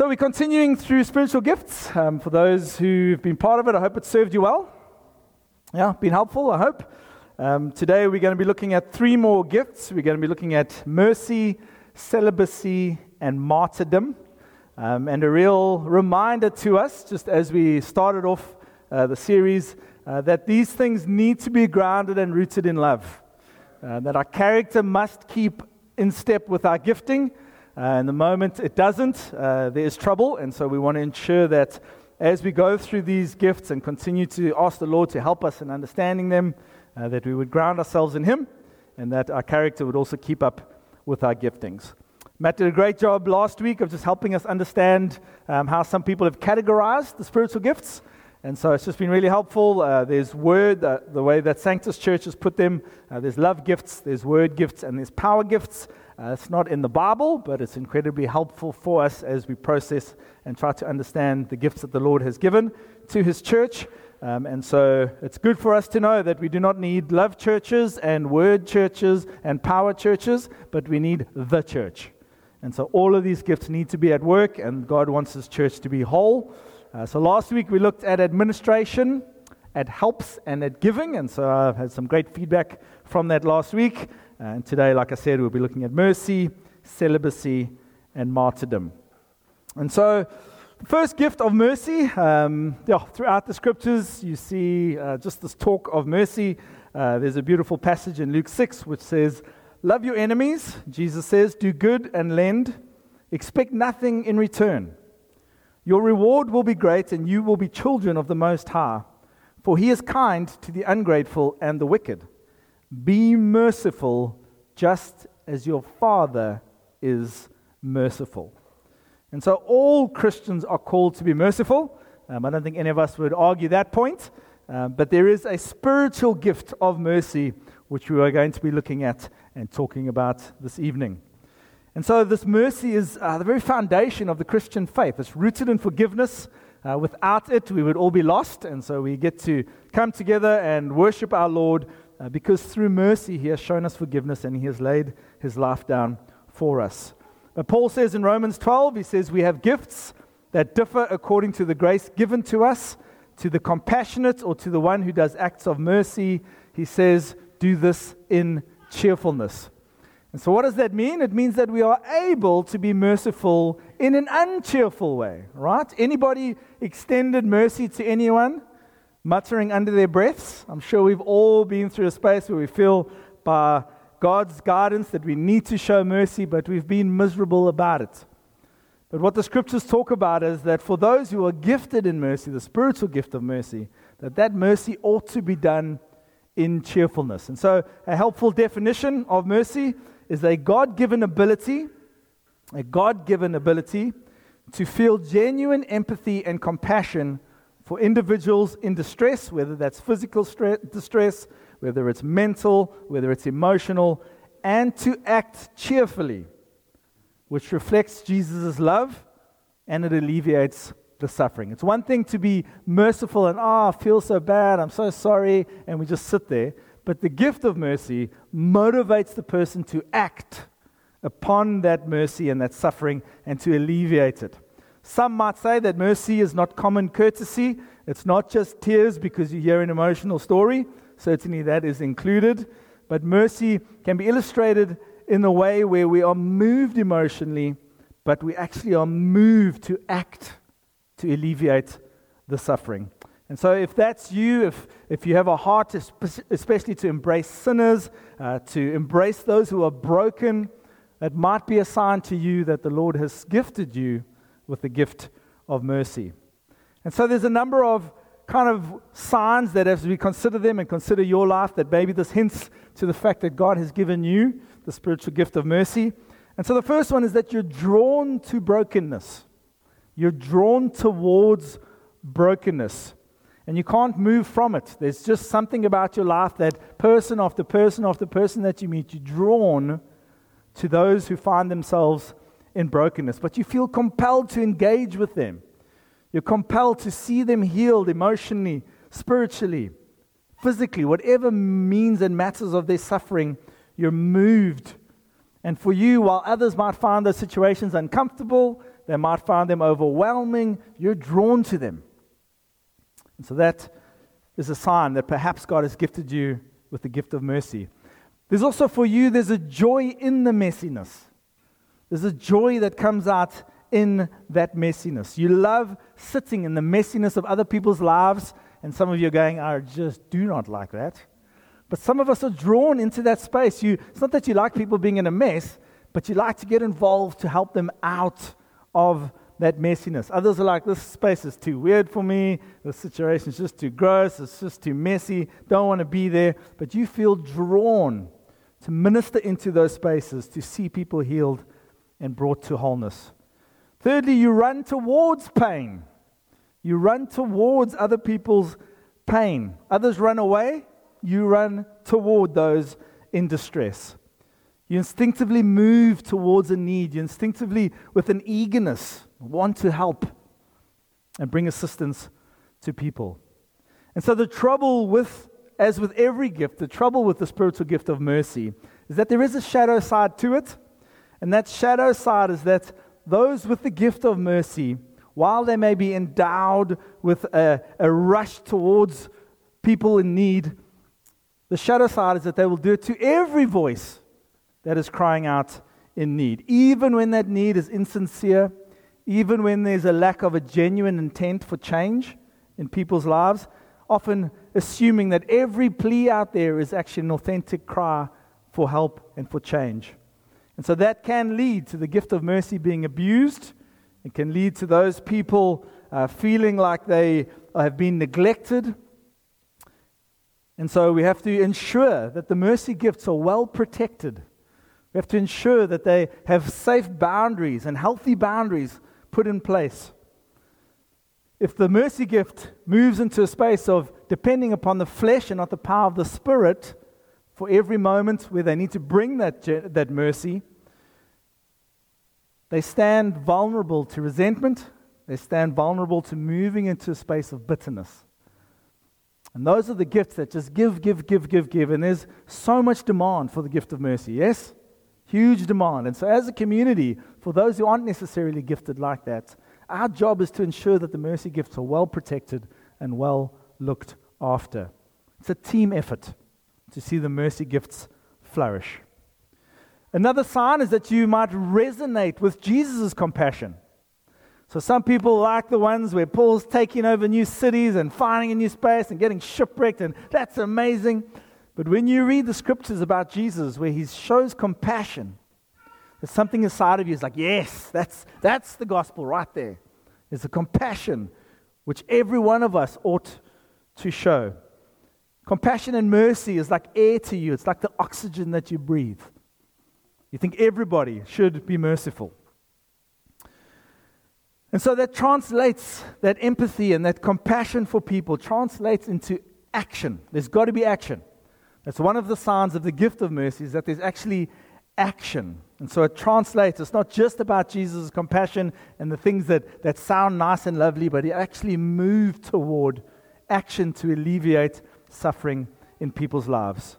So we're continuing through spiritual gifts. For those who've been part of it, I hope it served you well. Yeah, been helpful, I hope. Today we're going to be looking at 3 more gifts. We're going to be looking at mercy, celibacy, and martyrdom. And a real reminder to us, just as we started off the series, that these things need to be grounded and rooted in love. That our character must keep in step with our gifting. And the moment it doesn't, there is trouble. And so we want to ensure that as we go through these gifts and continue to ask the Lord to help us in understanding them, that we would ground ourselves in Him and that our character would also keep up with our giftings. Matt did a great job last week of just helping us understand how some people have categorized the spiritual gifts. And so it's just been really helpful. There's word, the way that Sanctus Church has put them. There's love gifts, there's word gifts, and there's power gifts. It's not in the Bible, but it's incredibly helpful for us as we process and try to understand the gifts that the Lord has given to His church. And so it's good for us to know that we do not need love churches and word churches and power churches, but we need the church. And so all of these gifts need to be at work, and God wants His church to be whole. So last week we looked at administration, at helps, and at giving, and so I've had some great feedback from that last week. And today, like I said, we'll be looking at mercy, celibacy, and martyrdom. And so, the first gift of mercy, throughout the scriptures, you see just this talk of mercy. There's a beautiful passage in Luke 6 which says, "Love your enemies," Jesus says, "do good and lend, expect nothing in return. Your reward will be great, and you will be children of the Most High, for He is kind to the ungrateful and the wicked. Be merciful, just as your Father is merciful." And so all Christians are called to be merciful. I don't think any of us would argue that point. But there is a spiritual gift of mercy, which we are going to be looking at and talking about this evening. And so this mercy is the very foundation of the Christian faith. It's rooted in forgiveness. Without it, we would all be lost. And so we get to come together and worship our Lord because through mercy He has shown us forgiveness and He has laid His life down for us. But Paul says in Romans 12, he says, we have gifts that differ according to the grace given to us. To the compassionate or to the one who does acts of mercy, he says, do this in cheerfulness. And so what does that mean? It means that we are able to be merciful in an uncheerful way, right? Anybody extended mercy to anyone, muttering under their breaths? I'm sure we've all been through a space where we feel by God's guidance that we need to show mercy, but we've been miserable about it. But what the scriptures talk about is that for those who are gifted in mercy, the spiritual gift of mercy, that mercy ought to be done in cheerfulness. And so a helpful definition of mercy is a God-given ability to feel genuine empathy and compassion for individuals in distress, whether that's physical distress, whether it's mental, whether it's emotional, and to act cheerfully, which reflects Jesus' love and it alleviates the suffering. It's one thing to be merciful and, I feel so bad, I'm so sorry, and we just sit there. But the gift of mercy motivates the person to act upon that mercy and that suffering and to alleviate it. Some might say that mercy is not common courtesy. It's not just tears because you hear an emotional story. Certainly that is included. But mercy can be illustrated in a way where we are moved emotionally, but we actually are moved to act to alleviate the suffering. And so if that's you, if you have a heart especially to embrace sinners, to embrace those who are broken, that might be a sign to you that the Lord has gifted you with the gift of mercy. And so there's a number of kind of signs that as we consider them and consider your life, that maybe this hints to the fact that God has given you the spiritual gift of mercy. And so the first one is that you're drawn to brokenness. You're drawn towards brokenness. And you can't move from it. There's just something about your life that person after person after person that you meet, you're drawn to those who find themselves in brokenness. But you feel compelled to engage with them. You're compelled to see them healed emotionally, spiritually, physically, whatever means and matters of their suffering, you're moved. And for you, while others might find those situations uncomfortable, They might find them overwhelming. You're drawn to them. And so that is a sign that perhaps God has gifted you with the gift of mercy. There's also for you, there's a joy in the messiness. There's a joy that comes out in that messiness. You love sitting in the messiness of other people's lives, and some of you are going, I just do not like that. But some of us are drawn into that space. It's not that you like people being in a mess, but you like to get involved to help them out of that messiness. Others are like, this space is too weird for me, the situation is just too gross, it's just too messy, don't want to be there. But you feel drawn to minister into those spaces, to see people healed and brought to wholeness. Thirdly, you run towards pain. You run towards other people's pain. Others run away, you run toward those in distress. You instinctively move towards a need. You instinctively, with an eagerness, want to help and bring assistance to people. And so the trouble with, as with every gift, the trouble with the spiritual gift of mercy is that there is a shadow side to it. And that shadow side is that those with the gift of mercy, while they may be endowed with a rush towards people in need, the shadow side is that they will do it to every voice that is crying out in need. Even when that need is insincere, even when there's a lack of a genuine intent for change in people's lives, often assuming that every plea out there is actually an authentic cry for help and for change. And so that can lead to the gift of mercy being abused. It can lead to those people feeling like they have been neglected. And so we have to ensure that the mercy gifts are well protected. We have to ensure that they have safe boundaries and healthy boundaries put in place. If the mercy gift moves into a space of depending upon the flesh and not the power of the Spirit for every moment where they need to bring that mercy, they stand vulnerable to resentment. They stand vulnerable to moving into a space of bitterness. And those are the gifts that just give. And there's so much demand for the gift of mercy, yes? Huge demand. And so as a community, for those who aren't necessarily gifted like that, our job is to ensure that the mercy gifts are well protected and well looked after. It's a team effort to see the mercy gifts flourish. Another sign is that you might resonate with Jesus' compassion. So some people like the ones where Paul's taking over new cities and finding a new space and getting shipwrecked, and that's amazing. But when you read the scriptures about Jesus where he shows compassion, there's something inside of you is like, yes, that's the gospel right there. There's a compassion which every one of us ought to show. Compassion and mercy is like air to you. It's like the oxygen that you breathe. You think everybody should be merciful. And so that translates, that empathy and that compassion for people translates into action. There's got to be action. That's one of the signs of the gift of mercy, is that there's actually action. And so it translates. It's not just about Jesus' compassion and the things that sound nice and lovely, but it actually moves toward action to alleviate suffering in people's lives.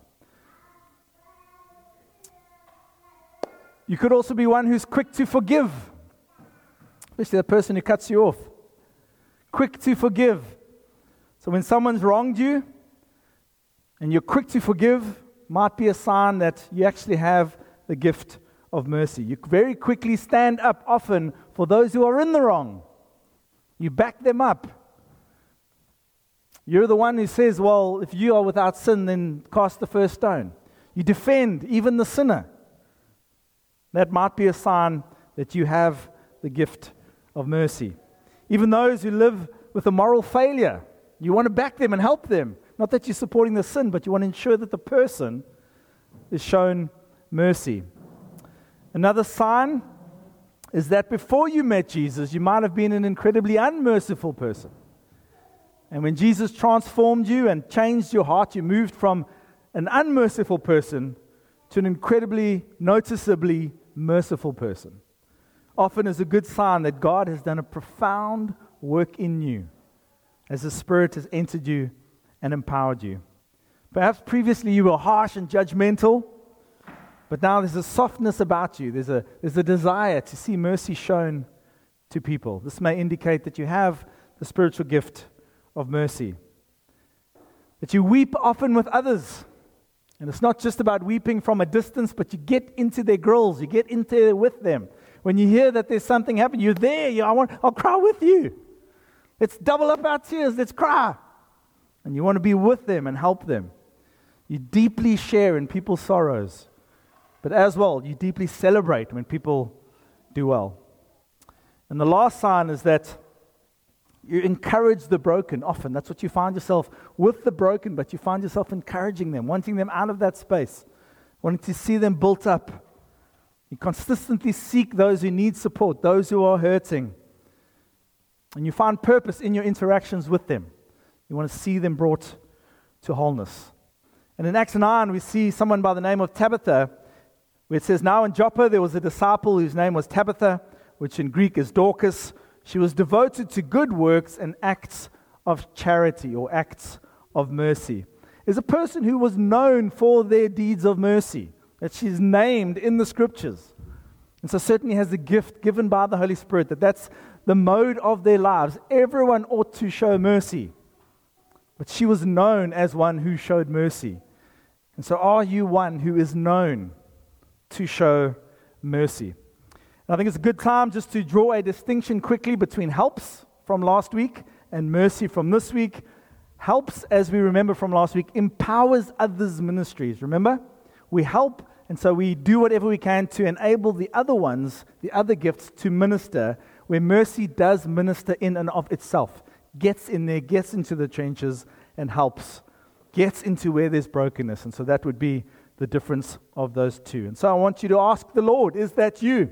You could also be one who's quick to forgive, especially the person who cuts you off. Quick to forgive. So when someone's wronged you and you're quick to forgive, might be a sign that you actually have the gift of mercy. You very quickly stand up often for those who are in the wrong. You back them up. You're the one who says, well, if you are without sin, then cast the first stone. You defend even the sinner. That might be a sign that you have the gift of mercy. Even those who live with a moral failure, you want to back them and help them. Not that you're supporting the sin, but you want to ensure that the person is shown mercy. Another sign is that before you met Jesus, you might have been an incredibly unmerciful person. And when Jesus transformed you and changed your heart, you moved from an unmerciful person to an incredibly, noticeably merciful person. Often is a good sign that God has done a profound work in you as the Spirit has entered you and empowered you. Perhaps previously you were harsh and judgmental, but now there's a softness about you. There's a desire to see mercy shown to people. This may indicate that you have the spiritual gift of mercy. That you weep often with others. And it's not just about weeping from a distance, but you get into their grills, you get into there with them. When you hear that there's something happening, you're there. I'll cry with you. Let's double up our tears. Let's cry. And you want to be with them and help them. You deeply share in people's sorrows. But as well, you deeply celebrate when people do well. And the last sign is that you encourage the broken often. That's what you find yourself with the broken, but you find yourself encouraging them, wanting them out of that space, wanting to see them built up. You consistently seek those who need support, those who are hurting. And you find purpose in your interactions with them. You want to see them brought to wholeness. And in Acts 9, we see someone by the name of Tabitha, where it says, now in Joppa there was a disciple whose name was Tabitha, which in Greek is Dorcas. She was devoted to good works and acts of charity or acts of mercy. Is a person who was known for their deeds of mercy, that she's named in the Scriptures. And so certainly has a gift given by the Holy Spirit, that's the mode of their lives. Everyone ought to show mercy. But she was known as one who showed mercy. And so are you one who is known to show mercy? And I think it's a good time just to draw a distinction quickly between helps from last week and mercy from this week. Helps, as we remember from last week, empowers others' ministries. Remember? We help, and so we do whatever we can to enable the other ones, the other gifts, to minister, where mercy does minister in and of itself. Gets in there, gets into the trenches, and helps. Gets into where there's brokenness. And so that would be the difference of those two. And so I want you to ask the Lord, is that you?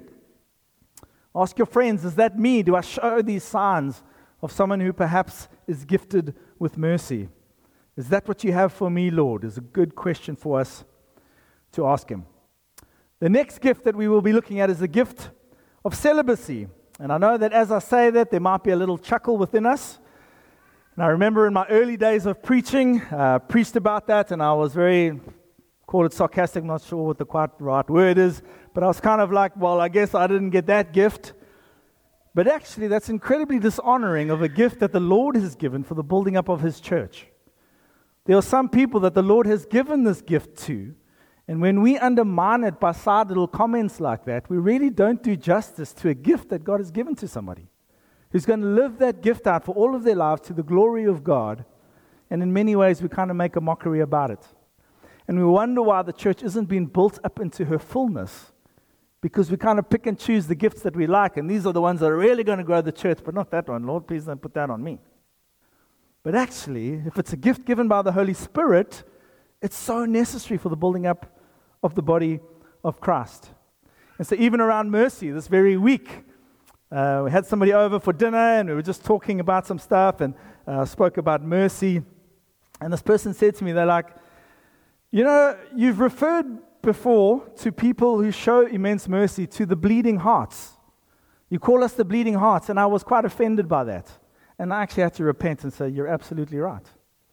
Ask your friends, is that me? Do I show these signs of someone who perhaps is gifted with mercy? Is that what you have for me, Lord? Is a good question for us to ask Him. The next gift that we will be looking at is the gift of celibacy. And I know that as I say that, there might be a little chuckle within us. And I remember in my early days of preaching, preached about that, and I was call it sarcastic, not sure what the quite right word is, but I was kind of like, well, I guess I didn't get that gift. But actually, that's incredibly dishonoring of a gift that the Lord has given for the building up of His church. There are some people that the Lord has given this gift to, and when we undermine it by side little comments like that, we really don't do justice to a gift that God has given to somebody who's going to live that gift out for all of their lives to the glory of God. And in many ways, we kind of make a mockery about it. And we wonder why the church isn't being built up into her fullness, because we kind of pick and choose the gifts that we like, and these are the ones that are really going to grow the church, but not that one. Lord, please don't put that on me. But actually, if it's a gift given by the Holy Spirit, it's so necessary for the building up of the body of Christ. And so even around mercy, this very week, we had somebody over for dinner, and we were just talking about some stuff, and spoke about mercy. And this person said to me, they're like, you know, you've referred before to people who show immense mercy to the bleeding hearts. You call us the bleeding hearts, and I was quite offended by that. And I actually had to repent and say, you're absolutely right.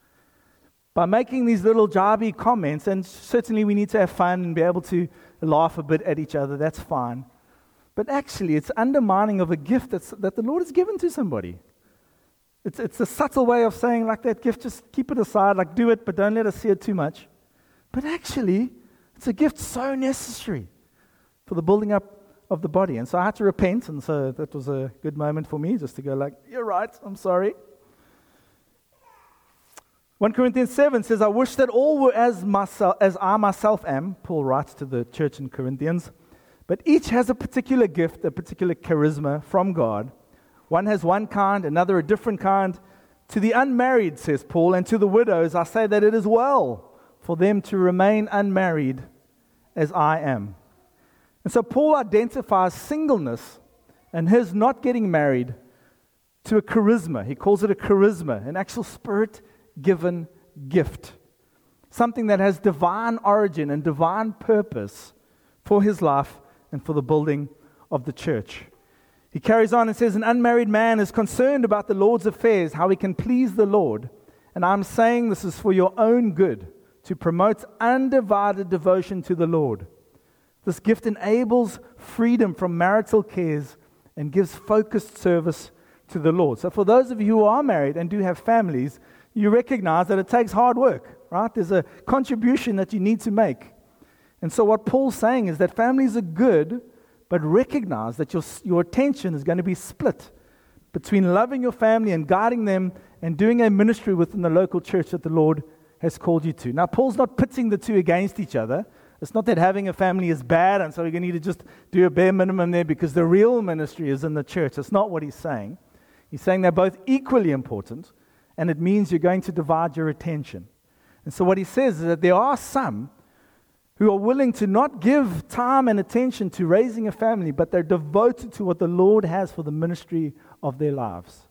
By making these little jibey comments, and certainly we need to have fun and be able to laugh a bit at each other, that's fine. But actually, it's undermining of a gift that the Lord has given to somebody. It's a subtle way of saying, like, that gift, just keep it aside, like, do it, but don't let us see it too much. But actually, it's a gift so necessary for the building up of the body. And so I had to repent, and so that was a good moment for me, just to go like, you're right, I'm sorry. 1 Corinthians 7 says, I wish that all were as I myself am, Paul writes to the church in Corinthians, but each has a particular gift, a particular charisma from God. One has one kind, another a different kind. To the unmarried, says Paul, and to the widows, I say that it is well for them to remain unmarried as I am. And so Paul identifies singleness and his not getting married to a charisma. He calls it a charisma, an actual spirit-given gift. Something that has divine origin and divine purpose for his life and for the building of the church. He carries on and says, an unmarried man is concerned about the Lord's affairs, how he can please the Lord. And I'm saying this is for your own good, to promote undivided devotion to the Lord. This gift enables freedom from marital cares and gives focused service to the Lord. So for those of you who are married and do have families, you recognize that it takes hard work, right? There's a contribution that you need to make. And so what Paul's saying is that families are good, but recognize that your attention is going to be split between loving your family and guiding them and doing a ministry within the local church that the Lord has called you to. Now, Paul's not pitting the two against each other. It's not that having a family is bad, and so you're going to need to just do a bare minimum there because the real ministry is in the church. That's not what he's saying. He's saying they're both equally important, and it means you're going to divide your attention. And so what he says is that there are some who are willing to not give time and attention to raising a family, but they're devoted to what the Lord has for the ministry of their lives.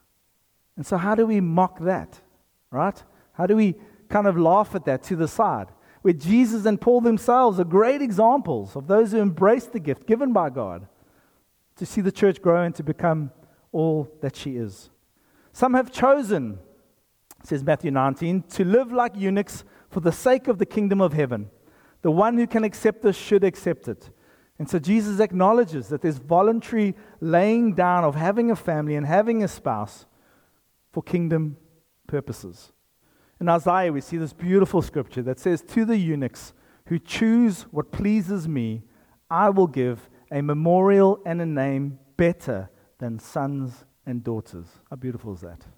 And so how do we mock that, right? How do we kind of laugh at that to the side? Where Jesus and Paul themselves are great examples of those who embrace the gift given by God to see the church grow and to become all that she is. Some have chosen, says Matthew 19, to live like eunuchs for the sake of the kingdom of heaven. The one who can accept this should accept it. And so Jesus acknowledges that there's voluntary laying down of having a family and having a spouse for kingdom purposes. In Isaiah, we see this beautiful scripture that says, "To the eunuchs who choose what pleases me, I will give a memorial and a name better than sons and daughters." How beautiful is that?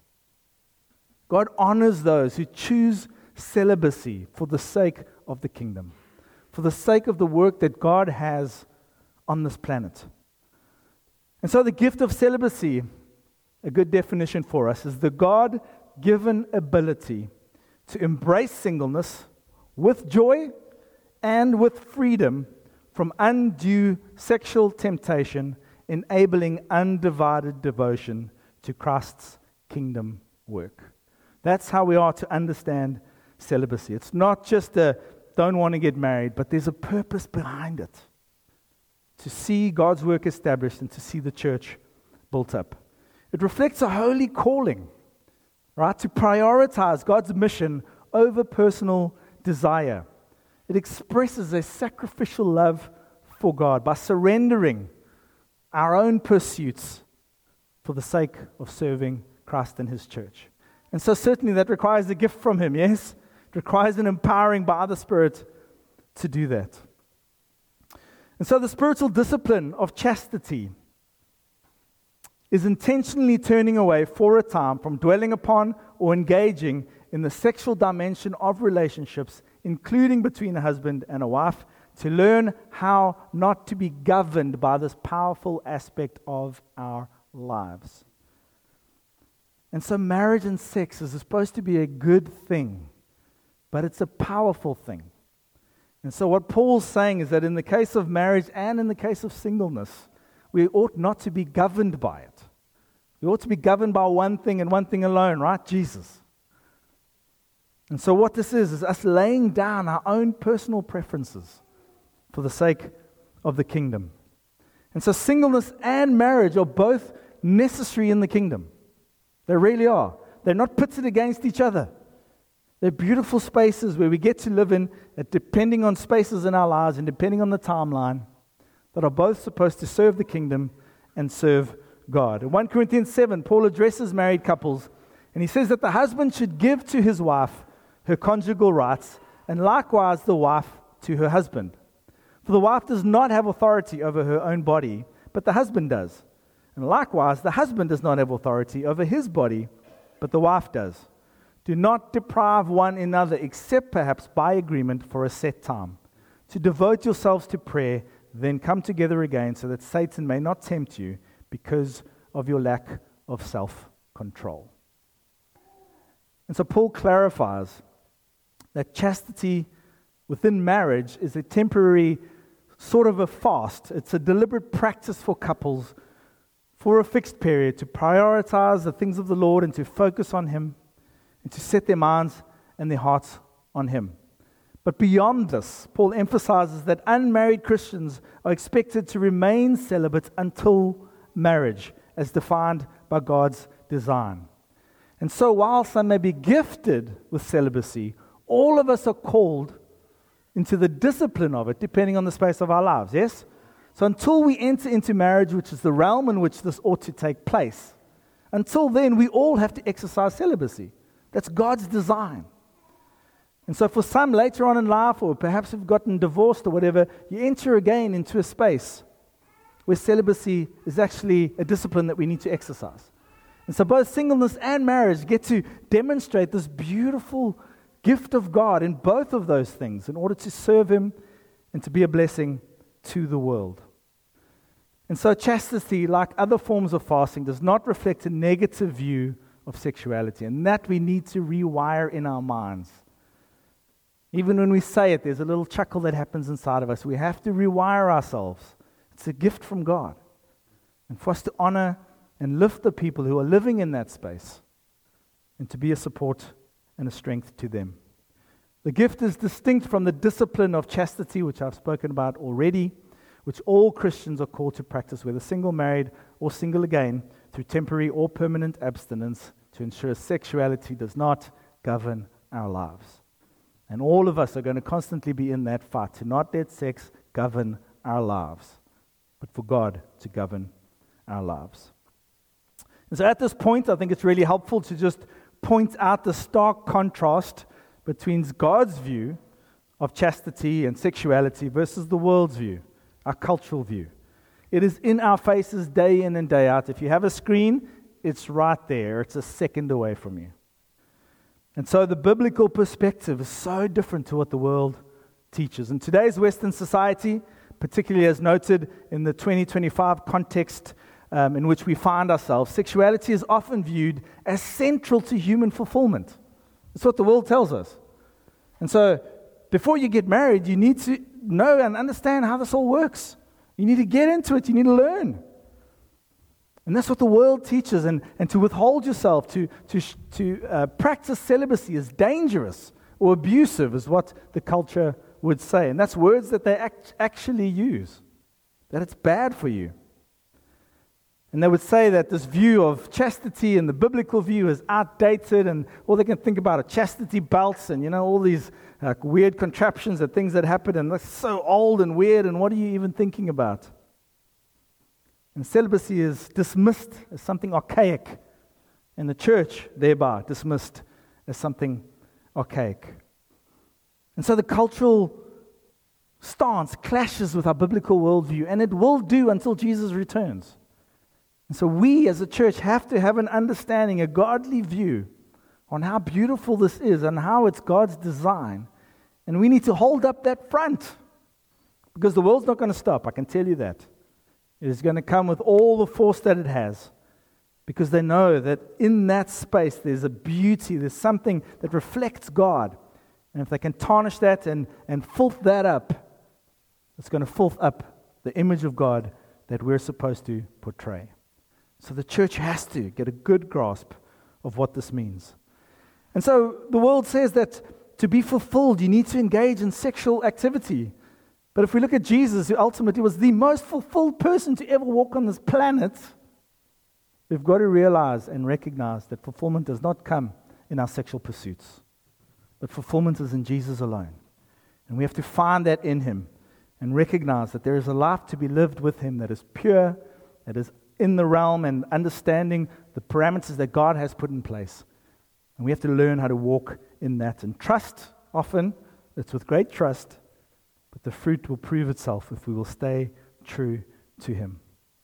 God honors those who choose celibacy for the sake of the kingdom, for the sake of the work that God has on this planet. And so the gift of celibacy, a good definition for us, is the God-given ability to embrace singleness with joy and with freedom from undue sexual temptation, enabling undivided devotion to Christ's kingdom work. That's how we are to understand celibacy. It's not just a don't want to get married, but there's a purpose behind it. To see God's work established and to see the church built up. It reflects a holy calling, right? To prioritize God's mission over personal desire. It expresses a sacrificial love for God by surrendering our own pursuits for the sake of serving Christ and His church. And so certainly that requires a gift from Him, yes? It requires an empowering by the Spirit to do that. And so the spiritual discipline of chastity is intentionally turning away for a time from dwelling upon or engaging in the sexual dimension of relationships, including between a husband and a wife, to learn how not to be governed by this powerful aspect of our lives. And so marriage and sex is supposed to be a good thing, but it's a powerful thing. And so what Paul's saying is that in the case of marriage and in the case of singleness, we ought not to be governed by it. We ought to be governed by one thing and one thing alone, right? Jesus. And so what this is us laying down our own personal preferences for the sake of the kingdom. And so singleness and marriage are both necessary in the kingdom. They really are. They're not pitted against each other. They're beautiful spaces where we get to live in, depending on spaces in our lives and depending on the timeline, that are both supposed to serve the kingdom and serve God. In 1 Corinthians 7, Paul addresses married couples, and he says that the husband should give to his wife her conjugal rights, and likewise the wife to her husband. For the wife does not have authority over her own body, but the husband does. And likewise, the husband does not have authority over his body, but the wife does. Do not deprive one another, except perhaps by agreement for a set time, to devote yourselves to prayer, then come together again, so that Satan may not tempt you because of your lack of self-control. And so Paul clarifies that chastity within marriage is a temporary sort of a fast. It's a deliberate practice for couples for a fixed period to prioritize the things of the Lord and to focus on Him and to set their minds and their hearts on Him. But beyond this, Paul emphasizes that unmarried Christians are expected to remain celibate until marriage, as defined by God's design. And so while some may be gifted with celibacy, all of us are called into the discipline of it, depending on the space of our lives, yes? So until we enter into marriage, which is the realm in which this ought to take place, until then, we all have to exercise celibacy. That's God's design. And so for some later on in life, or perhaps you've gotten divorced or whatever, you enter again into a space where celibacy is actually a discipline that we need to exercise. And so both singleness and marriage get to demonstrate this beautiful gift of God in both of those things in order to serve Him and to be a blessing to the world. And so chastity, like other forms of fasting, does not reflect a negative view of sexuality, and that we need to rewire in our minds. Even when we say it, there's a little chuckle that happens inside of us. We have to rewire ourselves. It's a gift from God. And for us to honor and lift the people who are living in that space and to be a support and a strength to them. The gift is distinct from the discipline of chastity, which I've spoken about already, which all Christians are called to practice, whether single, married, or single again, through temporary or permanent abstinence to ensure sexuality does not govern our lives. And all of us are going to constantly be in that fight to not let sex govern our lives, but for God to govern our lives. And so at this point, I think it's really helpful to just point out the stark contrast between God's view of chastity and sexuality versus the world's view, our cultural view. It is in our faces day in and day out. If you have a screen, it's right there. It's a second away from you. And so the biblical perspective is so different to what the world teaches. In today's Western society, particularly as noted in the 2025 context in which we find ourselves, sexuality is often viewed as central to human fulfillment. That's what the world tells us. And so before you get married, you need to know and understand how this all works. You need to get into it. You need to learn. And that's what the world teaches. And to withhold yourself, to practice celibacy is dangerous or abusive is what the culture would say. And that's words that they actually use, that it's bad for you. And they would say that this view of chastity and the biblical view is outdated, and all they can think about are chastity belts and, all these weird contraptions and things that happen, and that's so old and weird, and what are you even thinking about? And celibacy is dismissed as something archaic, and the church thereby dismissed as something archaic. And so the cultural stance clashes with our biblical worldview, and it will do until Jesus returns. And so we as a church have to have an understanding, a godly view on how beautiful this is and how it's God's design. And we need to hold up that front, because the world's not going to stop, I can tell you that. It is going to come with all the force that it has, because they know that in that space there's a beauty, there's something that reflects God. And if they can tarnish that and filth that up, it's going to filth up the image of God that we're supposed to portray. So the church has to get a good grasp of what this means. And so the world says that to be fulfilled, you need to engage in sexual activity. But if we look at Jesus, who ultimately was the most fulfilled person to ever walk on this planet, we've got to realize and recognize that fulfillment does not come in our sexual pursuits, but fulfillment is in Jesus alone. And we have to find that in Him and recognize that there is a life to be lived with Him that is pure, that is in the realm and understanding the parameters that God has put in place. And we have to learn how to walk in that and trust. Often, it's with great trust, but the fruit will prove itself if we will stay true to Him.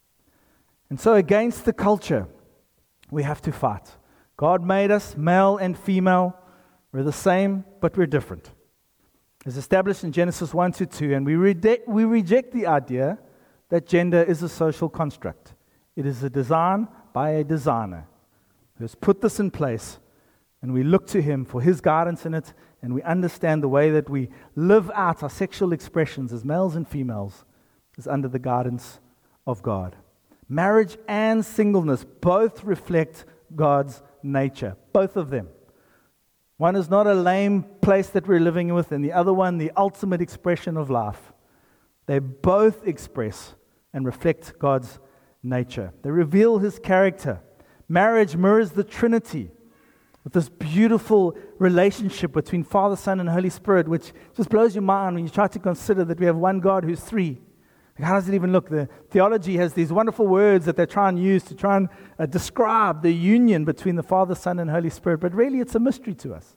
And so against the culture, we have to fight. God made us male and female. We're the same, but we're different. It's established in Genesis 1-2, and we reject the idea that gender is a social construct. It is a design by a designer who has put this in place, and we look to Him for His guidance in it, and we understand the way that we live out our sexual expressions as males and females is under the guidance of God. Marriage and singleness both reflect God's nature, both of them. One is not a lame place that we're living with, and the other one, the ultimate expression of life. They both express and reflect God's nature. They reveal His character. Marriage mirrors the Trinity with this beautiful relationship between Father, Son, and Holy Spirit, which just blows your mind when you try to consider that we have one God who's three. How does it even look? The theology has these wonderful words that they try and use to try and describe the union between the Father, Son, and Holy Spirit, but really it's a mystery to us.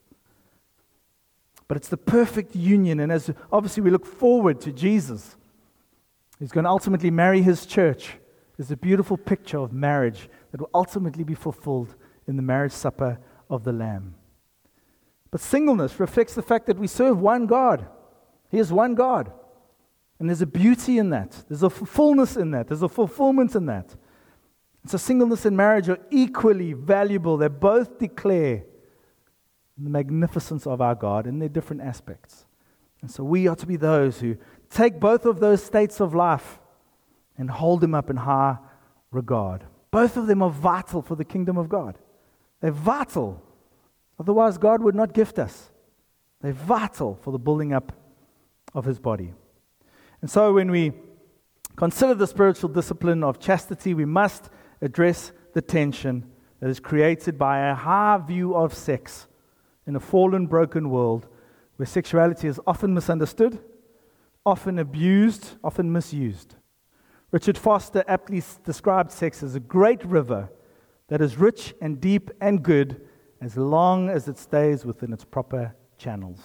But it's the perfect union, and as obviously we look forward to Jesus, who's going to ultimately marry his church. There's a beautiful picture of marriage that will ultimately be fulfilled in the marriage supper of the Lamb. But singleness reflects the fact that we serve one God. He is one God. And there's a beauty in that. There's a fullness in that. There's a fulfillment in that. And so singleness and marriage are equally valuable. They both declare the magnificence of our God in their different aspects. And so we are to be those who take both of those states of life and hold them up in high regard. Both of them are vital for the kingdom of God. They're vital. Otherwise, God would not gift us. They're vital for the building up of his body. And so when we consider the spiritual discipline of chastity, we must address the tension that is created by a high view of sex in a fallen, broken world where sexuality is often misunderstood, often abused, often misused. Richard Foster aptly described sex as a great river that is rich and deep and good as long as it stays within its proper channels.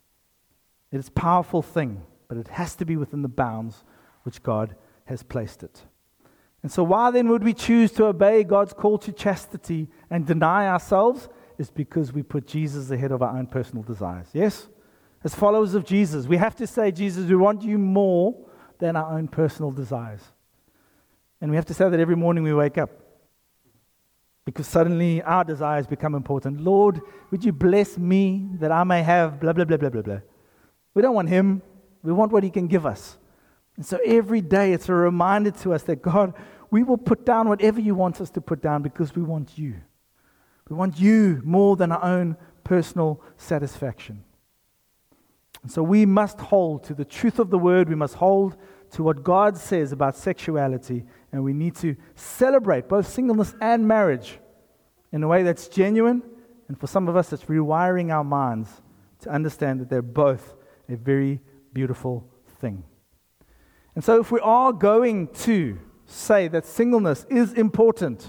It is a powerful thing, but it has to be within the bounds which God has placed it. And so why then would we choose to obey God's call to chastity and deny ourselves? Is because we put Jesus ahead of our own personal desires. Yes? As followers of Jesus, we have to say, Jesus, we want you more than our own personal desires. And we have to say that every morning we wake up. Because suddenly our desires become important. Lord, would you bless me that I may have blah, blah, blah, blah, blah, blah. We don't want him. We want what he can give us. And so every day it's a reminder to us that God, we will put down whatever you want us to put down because we want you. We want you more than our own personal satisfaction. And so we must hold to the truth of the word. We must hold to what God says about sexuality. And we need to celebrate both singleness and marriage in a way that's genuine. And for some of us, it's rewiring our minds to understand that they're both a very beautiful thing. And so if we are going to say that singleness is important,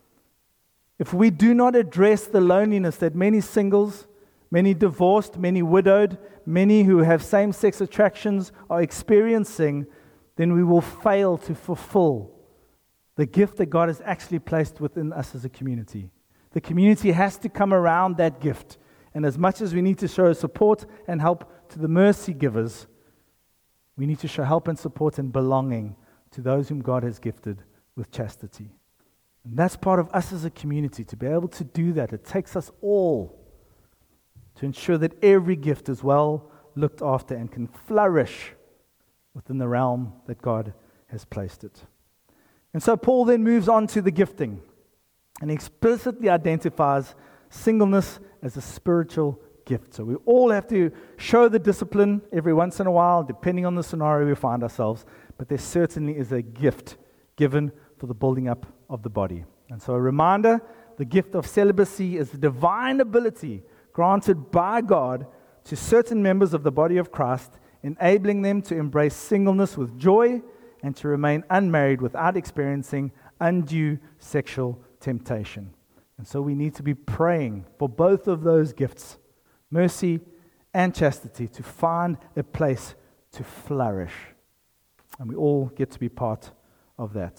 if we do not address the loneliness that many singles, many divorced, many widowed, many who have same-sex attractions are experiencing, then we will fail to fulfill the gift that God has actually placed within us as a community. The community has to come around that gift. And as much as we need to show support and help to the mercy givers, we need to show help and support and belonging to those whom God has gifted with chastity. And that's part of us as a community, to be able to do that. It takes us all to ensure that every gift is well looked after and can flourish within the realm that God has placed it. And so Paul then moves on to the gifting, and he explicitly identifies singleness as a spiritual gift. So we all have to show the discipline every once in a while, depending on the scenario we find ourselves, but there certainly is a gift given for the building up of the body. And so a reminder, the gift of celibacy is the divine ability granted by God to certain members of the body of Christ, enabling them to embrace singleness with joy and to remain unmarried without experiencing undue sexual temptation. And so we need to be praying for both of those gifts, mercy and chastity, to find a place to flourish. And we all get to be part of that.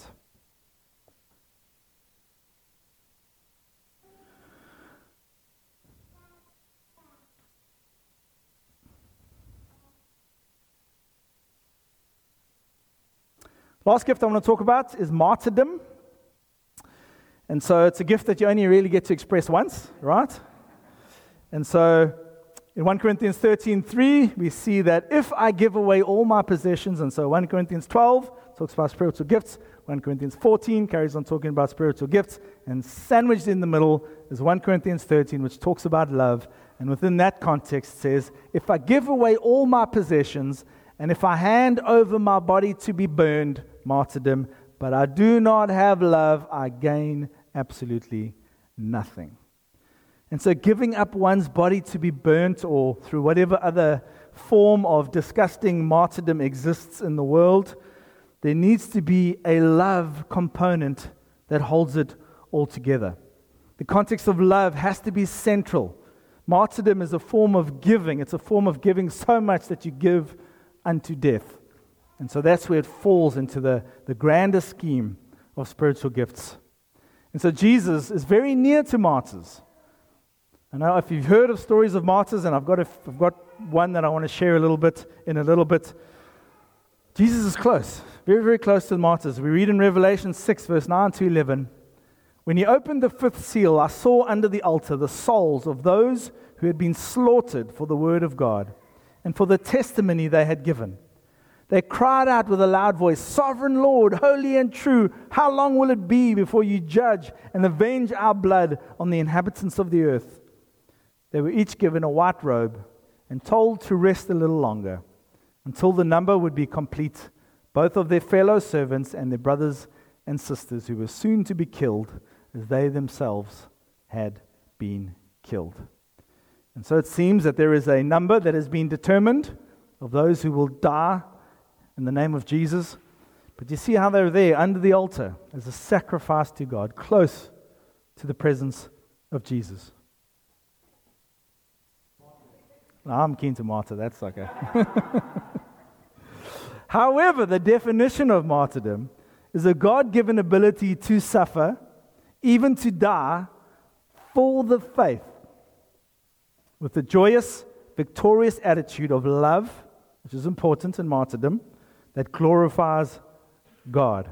Last gift I want to talk about is martyrdom. And so it's a gift that you only really get to express once, right? And so in 1 Corinthians 13:3, we see that if I give away all my possessions, and so 1 Corinthians 12 talks about spiritual gifts, 1 Corinthians 14 carries on talking about spiritual gifts, and sandwiched in the middle is 1 Corinthians 13, which talks about love. And within that context says, if I give away all my possessions, and if I hand over my body to be burned, martyrdom, but I do not have love, I gain absolutely nothing. And so giving up one's body to be burnt, or through whatever other form of disgusting martyrdom exists in the world, there needs to be a love component that holds it all together. The context of love has to be central. Martyrdom is a form of giving. It's a form of giving so much that you give unto death. And so that's where it falls into the grander scheme of spiritual gifts. And so Jesus is very near to martyrs. I know if you've heard of stories of martyrs, and I've got one that I want to share in a little bit. Jesus is close, very, very close to the martyrs. We read in Revelation 6, verse 9 to 11, "When he opened the fifth seal, I saw under the altar the souls of those who had been slaughtered for the word of God and for the testimony they had given. They cried out with a loud voice, 'Sovereign Lord, holy and true, how long will it be before you judge and avenge our blood on the inhabitants of the earth?' They were each given a white robe and told to rest a little longer, until the number would be complete, both of their fellow servants and their brothers and sisters who were soon to be killed as they themselves had been killed." And so it seems that there is a number that has been determined of those who will die in the name of Jesus. But you see how they're there under the altar as a sacrifice to God, close to the presence of Jesus. I'm keen to martyr, that's okay. However, the definition of martyrdom is a God-given ability to suffer, even to die, for the faith, with a joyous, victorious attitude of love, which is important in martyrdom, that glorifies God.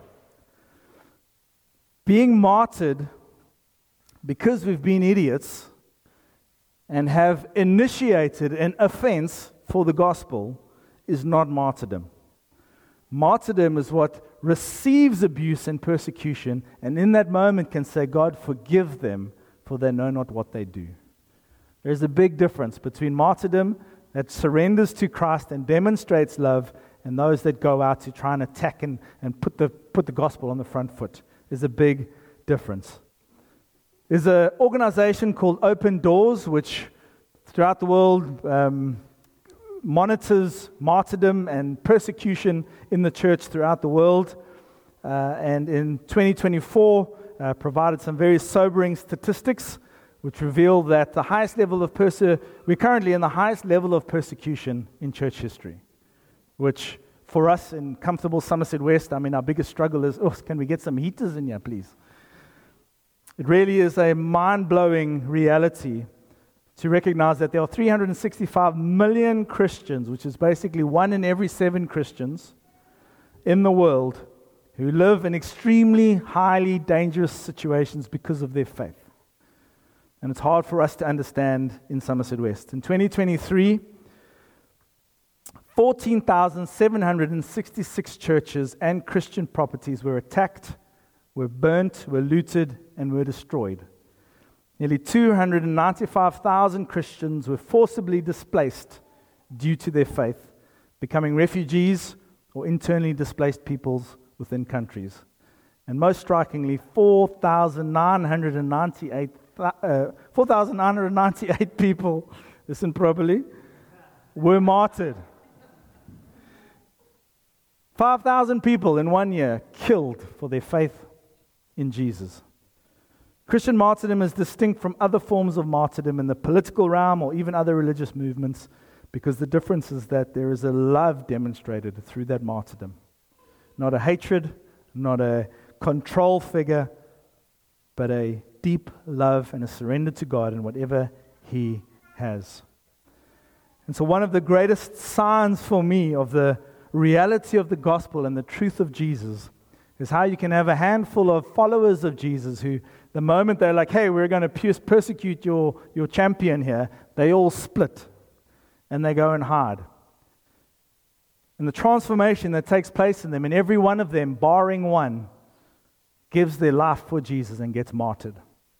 Being martyred because we've been idiots and have initiated an offense for the gospel is not martyrdom. Martyrdom is what receives abuse and persecution, and in that moment can say, "God, forgive them, for they know not what they do." There's a big difference between martyrdom that surrenders to Christ and demonstrates love, and those that go out to try and attack and put the gospel on the front foot. There's a big difference. There's an organization called Open Doors, which throughout the world monitors martyrdom and persecution in the church throughout the world. And in 2024, provided some very sobering statistics, which reveal that the highest level of we're currently in the highest level of persecution in church history, which for us in comfortable Somerset West, our biggest struggle is, can we get some heaters in here, please? It really is a mind-blowing reality to recognize that there are 365 million Christians, which is basically 1 in every 7 Christians in the world, who live in extremely highly dangerous situations because of their faith. And it's hard for us to understand in Somerset West. In 2023, 14,766 churches and Christian properties were attacked, were burnt, were looted, and were destroyed. Nearly 295,000 Christians were forcibly displaced due to their faith, becoming refugees or internally displaced peoples within countries. And most strikingly, 4,998 people, listen properly, were martyred. 5,000 people in 1 year killed for their faith in Jesus. Christian martyrdom is distinct from other forms of martyrdom in the political realm or even other religious movements, because the difference is that there is a love demonstrated through that martyrdom. Not a hatred, not a control figure, but a deep love and a surrender to God in whatever He has. And so one of the greatest signs for me of the reality of the gospel and the truth of Jesus is how you can have a handful of followers of Jesus who, the moment they're like, hey, we're going to persecute your champion here, they all split and they go and hide. And the transformation that takes place in them, and every one of them, barring one, gives their life for Jesus and gets martyred.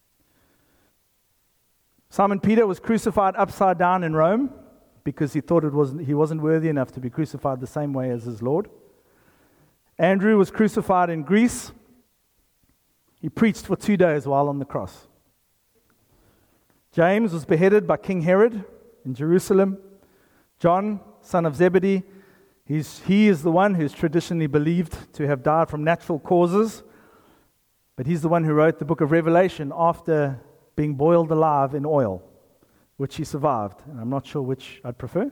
Simon Peter was crucified upside down in Rome because he thought he wasn't worthy enough to be crucified the same way as his Lord. Andrew was crucified in Greece. He preached for 2 days while on the cross. James was beheaded by King Herod in Jerusalem. John, son of Zebedee, He is the one who's traditionally believed to have died from natural causes, but he's the one who wrote the book of Revelation after being boiled alive in oil, which he survived. And I'm not sure which I'd prefer.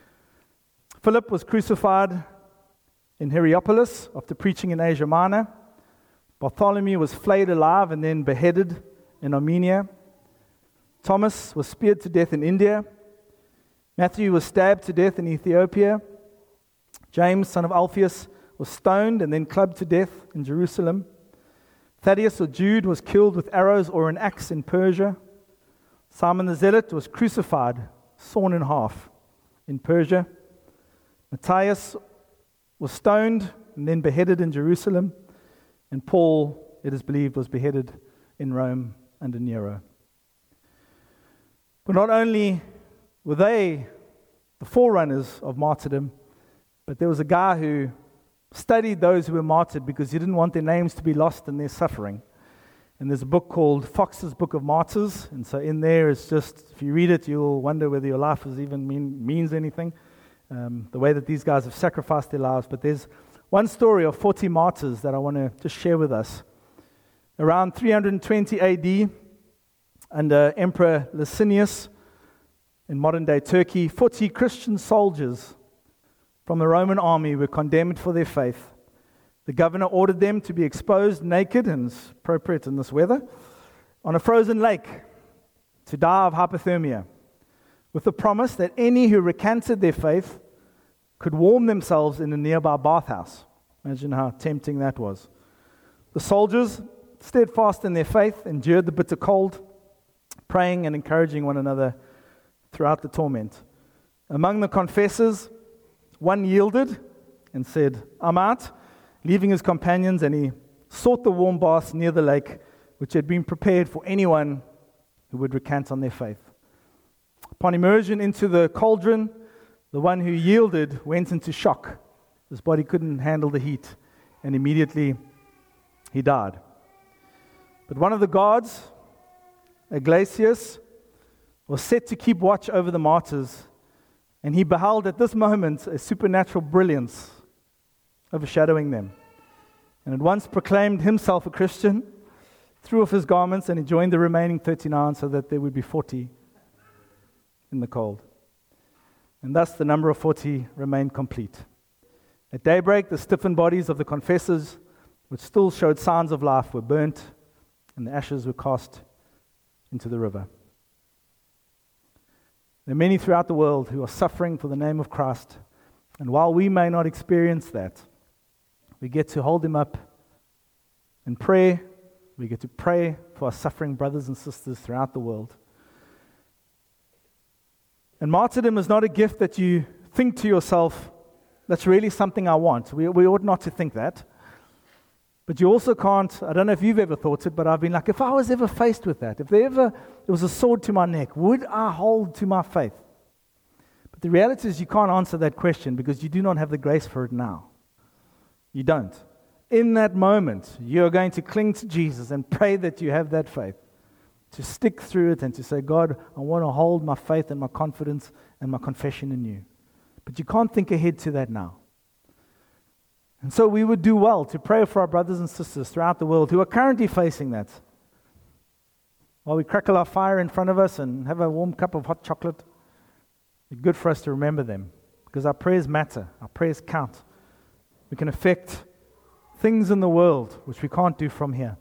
Philip was crucified in Hierapolis after preaching in Asia Minor. Bartholomew was flayed alive and then beheaded in Armenia. Thomas was speared to death in India. Matthew was stabbed to death in Ethiopia. James, son of Alphaeus, was stoned and then clubbed to death in Jerusalem. Thaddeus or Jude was killed with arrows or an axe in Persia. Simon the Zealot was crucified, sawn in half in Persia. Matthias was stoned and then beheaded in Jerusalem. And Paul, it is believed, was beheaded in Rome under Nero. But not only were they the forerunners of martyrdom, but there was a guy who studied those who were martyred because he didn't want their names to be lost in their suffering. And there's a book called Fox's Book of Martyrs. And so in there, it's just, if you read it, you'll wonder whether your life means anything, the way that these guys have sacrificed their lives. But there's one story of 40 martyrs that I want to just share with us. Around 320 AD, under Emperor Licinius in modern-day Turkey, 40 Christian soldiers from the Roman army were condemned for their faith. The governor ordered them to be exposed naked, and it's appropriate in this weather, on a frozen lake to die of hypothermia, with the promise that any who recanted their faith could warm themselves in a nearby bathhouse. Imagine how tempting that was. The soldiers, steadfast in their faith, endured the bitter cold, praying and encouraging one another throughout the torment. Among the confessors, one yielded and said, "I'm out," leaving his companions, and he sought the warm baths near the lake, which had been prepared for anyone who would recant on their faith. Upon immersion into the cauldron, the one who yielded went into shock. His body couldn't handle the heat, and immediately he died. But one of the guards, Aglasius, was set to keep watch over the martyrs, and he beheld at this moment a supernatural brilliance overshadowing them, and at once proclaimed himself a Christian, threw off his garments, and he joined the remaining 39 so that there would be 40 in the cold. And thus the number of 40 remained complete. At daybreak, the stiffened bodies of the confessors, which still showed signs of life, were burnt, and the ashes were cast into the river. There are many throughout the world who are suffering for the name of Christ, and while we may not experience that, we get to hold them up in prayer. We get to pray for our suffering brothers and sisters throughout the world. And martyrdom is not a gift that you think to yourself, that's really something I want. We ought not to think that. But you also can't, I don't know if you've ever thought it, but I've been like, if I was ever faced with that, if there was a sword to my neck, would I hold to my faith? But the reality is you can't answer that question because you do not have the grace for it now. You don't. In that moment, you're going to cling to Jesus and pray that you have that faith, to stick through it and to say, God, I want to hold my faith and my confidence and my confession in you. But you can't think ahead to that now. And so we would do well to pray for our brothers and sisters throughout the world who are currently facing that. While we crackle our fire in front of us and have a warm cup of hot chocolate, it's good for us to remember them because our prayers matter, our prayers count. We can affect things in the world which we can't do from here.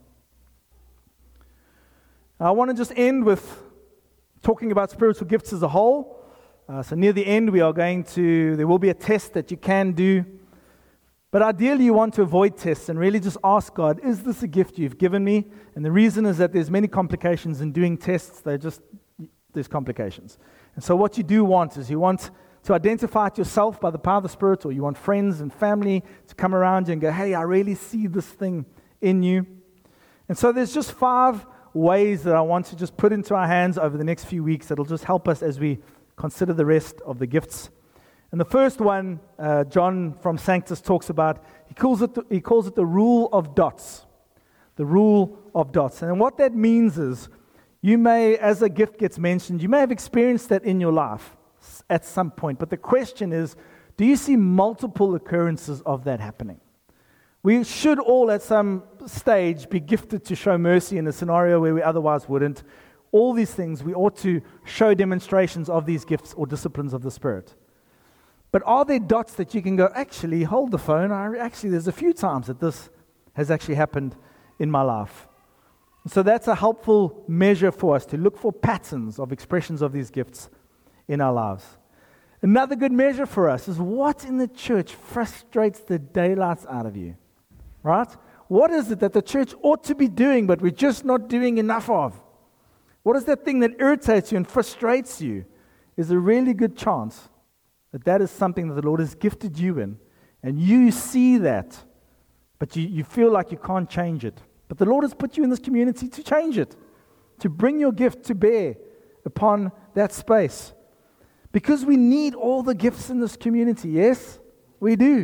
I want to just end with talking about spiritual gifts as a whole. So near the end, there will be a test that you can do. But ideally, you want to avoid tests and really just ask God, is this a gift you've given me? And the reason is that there's many complications in doing tests. There's complications. And so what you do want is you want to identify it yourself by the power of the Spirit, or you want friends and family to come around you and go, hey, I really see this thing in you. And so there's just 5 ways that I want to just put into our hands over the next few weeks that'll just help us as we consider the rest of the gifts. And the first one, John from Sanctus talks about, he calls it the rule of dots. The rule of dots. And what that means is, you may, as a gift gets mentioned, you may have experienced that in your life at some point. But the question is, do you see multiple occurrences of that happening? We should all at some stage be gifted to show mercy in a scenario where we otherwise wouldn't. All these things, we ought to show demonstrations of these gifts or disciplines of the Spirit. But are there dots that you can go, actually, hold the phone, there's a few times that this has actually happened in my life. So that's a helpful measure for us to look for patterns of expressions of these gifts in our lives. Another good measure for us is what in the church frustrates the daylights out of you, right? What is it that the church ought to be doing, but we're just not doing enough of? What is that thing that irritates you and frustrates you? Is a really good chance that is something that the Lord has gifted you in, and you see that, but you feel like you can't change it. But the Lord has put you in this community to change it, to bring your gift to bear upon that space. Because we need all the gifts in this community, yes, we do.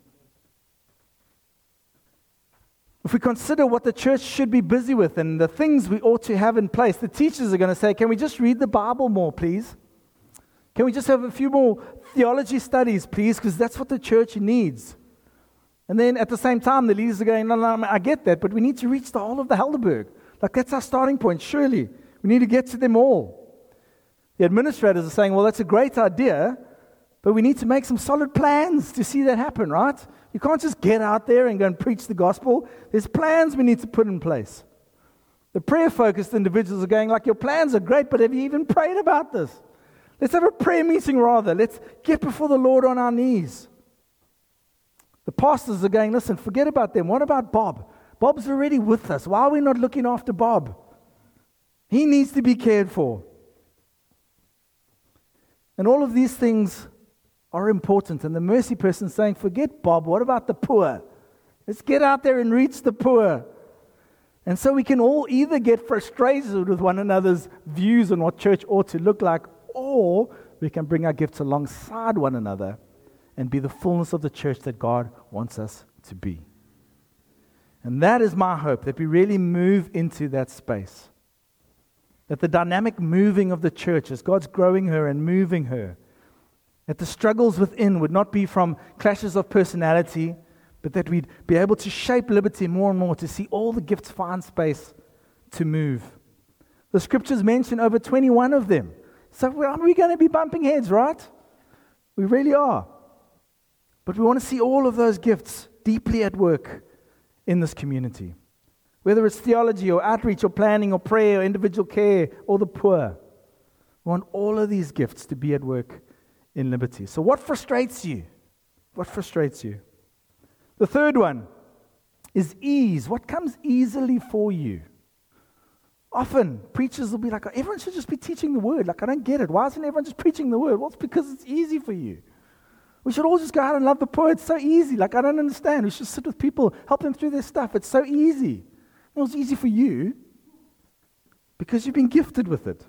If we consider what the church should be busy with and the things we ought to have in place, the teachers are going to say, can we just read the Bible more, please? Can we just have a few more theology studies, please? Because that's what the church needs. And then at the same time, the leaders are going, no, I get that, but we need to reach the whole of the Helderberg. Like, that's our starting point, surely. We need to get to them all. The administrators are saying, well, that's a great idea, but we need to make some solid plans to see that happen, right? You can't just get out there and go and preach the gospel. There's plans we need to put in place. The prayer-focused individuals are going, like, your plans are great, but have you even prayed about this? Let's have a prayer meeting rather. Let's get before the Lord on our knees. The pastors are going, listen, forget about them. What about Bob? Bob's already with us. Why are we not looking after Bob? He needs to be cared for. And all of these things are important. And the mercy person is saying, forget Bob. What about the poor? Let's get out there and reach the poor. And so we can all either get frustrated with one another's views on what church ought to look like, or we can bring our gifts alongside one another and be the fullness of the church that God wants us to be. And that is my hope, that we really move into that space. That the dynamic moving of the church, as God's growing her and moving her, that the struggles within would not be from clashes of personality, but that we'd be able to shape Liberty more and more to see all the gifts find space to move. The scriptures mention over 21 of them. So are we going to be bumping heads, right? We really are. But we want to see all of those gifts deeply at work in this community. Whether it's theology or outreach or planning or prayer or individual care or the poor. We want all of these gifts to be at work in Liberty. So what frustrates you? What frustrates you? The third one is ease. What comes easily for you? Often, preachers will be like, everyone should just be teaching the word. Like, I don't get it. Why isn't everyone just preaching the word? Well, it's because it's easy for you. We should all just go out and love the poor. It's so easy. Like, I don't understand. We should sit with people, help them through their stuff. It's so easy. It was easy for you because you've been gifted with it.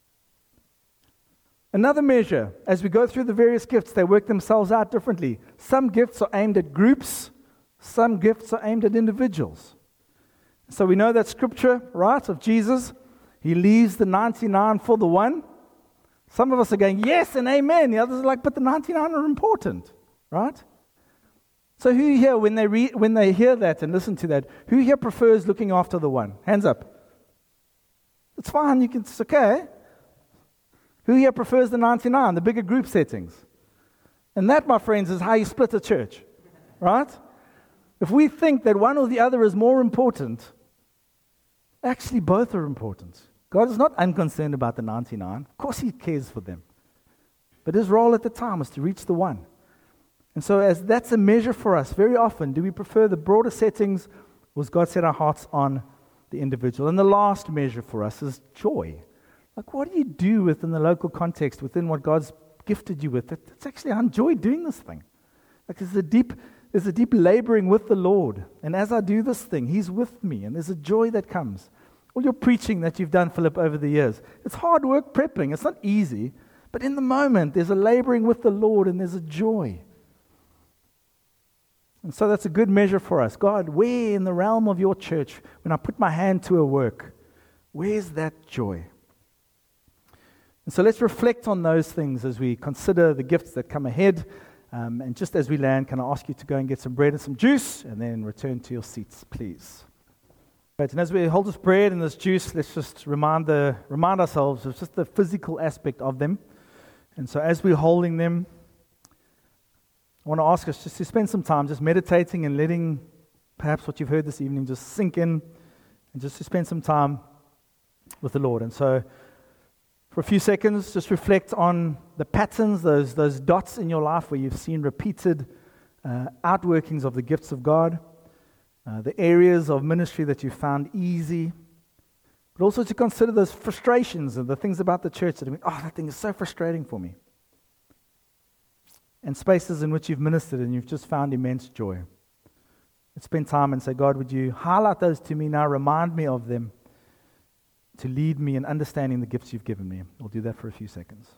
Another measure, as we go through the various gifts, they work themselves out differently. Some gifts are aimed at groups. Some gifts are aimed at individuals. So we know that scripture, right, of Jesus. He leaves the 99 for the one. Some of us are going, yes and amen. The others are like, but the 99 are important, right? So who here, when they hear that and listen to that, who here prefers looking after the one? Hands up. It's fine, it's okay. Who here prefers the 99, the bigger group settings? And that, my friends, is how you split a church, right? If we think that one or the other is more important, actually both are important. God is not unconcerned about the 99. Of course He cares for them. But His role at the time was to reach the one. And so as that's a measure for us, very often, do we prefer the broader settings, or has God set our hearts on the individual? And the last measure for us is joy. Like, what do you do within the local context, within what God's gifted you with? That's actually, I enjoy doing this thing. Like, there's a deep laboring with the Lord. And as I do this thing, He's with me, and there's a joy that comes. All your preaching that you've done, Philip, over the years, it's hard work prepping. It's not easy. But in the moment, there's a laboring with the Lord, and there's a joy. And so that's a good measure for us. God, where in the realm of your church, when I put my hand to a work, where's that joy? And so let's reflect on those things as we consider the gifts that come ahead. And just as we land, can I ask you to go and get some bread and some juice, and then return to your seats, please. Right, and as we hold this bread and this juice, let's just remind ourselves of just the physical aspect of them. And so as we're holding them, I want to ask us just to spend some time just meditating and letting perhaps what you've heard this evening just sink in, and just to spend some time with the Lord. And so for a few seconds, just reflect on the patterns, those dots in your life where you've seen repeated outworkings of the gifts of God. The areas of ministry that you found easy, but also to consider those frustrations and the things about the church that that thing is so frustrating for me. And spaces in which you've ministered and you've just found immense joy. And spend time and say, God, would you highlight those to me now, remind me of them, to lead me in understanding the gifts you've given me. We'll do that for a few seconds.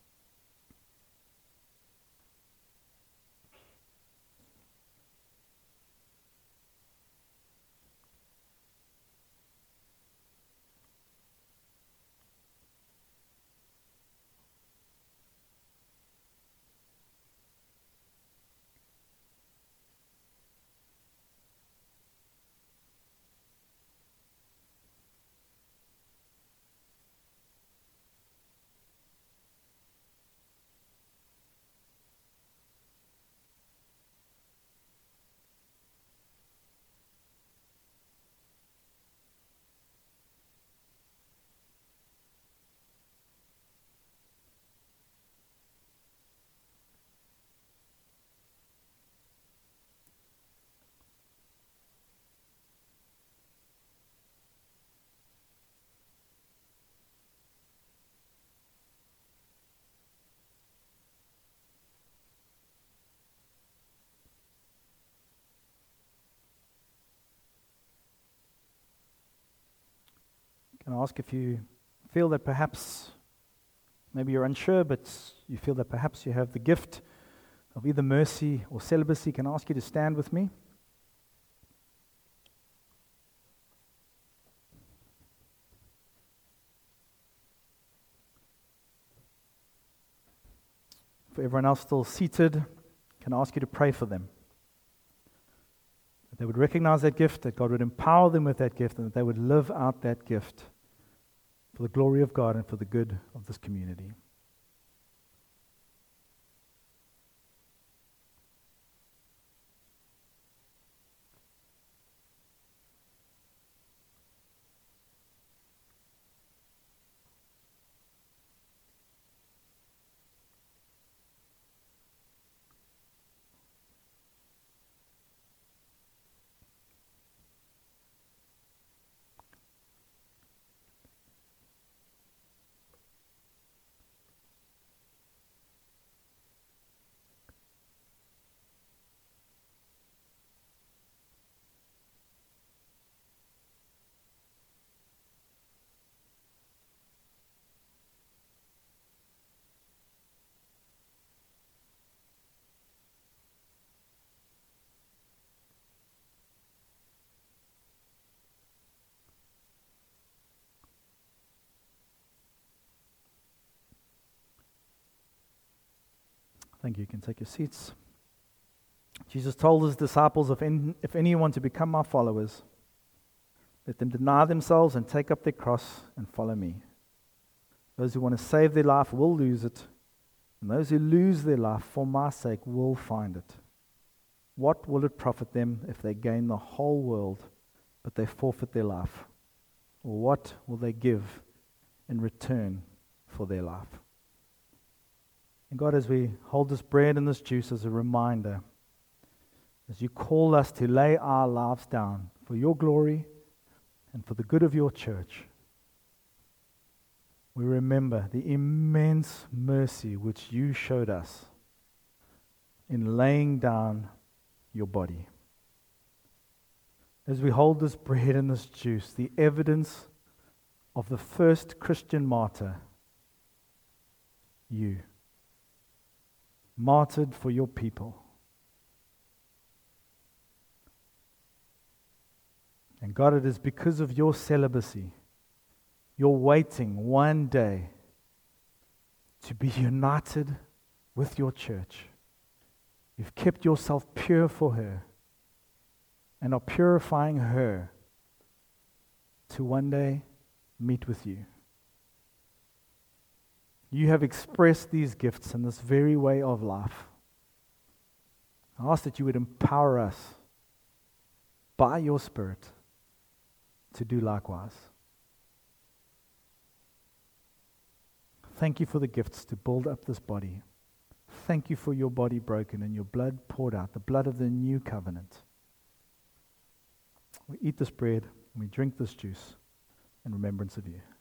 Can I ask if you feel that perhaps, maybe you're unsure, but you feel that perhaps you have the gift of either mercy or celibacy, can I ask you to stand with me? For everyone else still seated, can I ask you to pray for them? That they would recognize that gift, that God would empower them with that gift, and that they would live out that gift for the glory of God and for the good of this community. Thank you. You can take your seats. Jesus told his disciples, if anyone to become my followers, let them deny themselves and take up their cross and follow me. Those who want to save their life will lose it, and those who lose their life for my sake will find it. What will it profit them if they gain the whole world, but they forfeit their life? Or what will they give in return for their life? And God, as we hold this bread and this juice as a reminder, as you call us to lay our lives down for your glory and for the good of your church, we remember the immense mercy which you showed us in laying down your body. As we hold this bread and this juice, the evidence of the first Christian martyr, you, martyred for your people. And God, it is because of your celibacy, your waiting one day to be united with your church, You've kept yourself pure for her and are purifying her to one day meet with you. You have expressed these gifts in this very way of life. I ask that you would empower us by your Spirit to do likewise. Thank you for the gifts to build up this body. Thank you for your body broken and your blood poured out, the blood of the new covenant. We eat this bread and we drink this juice in remembrance of you.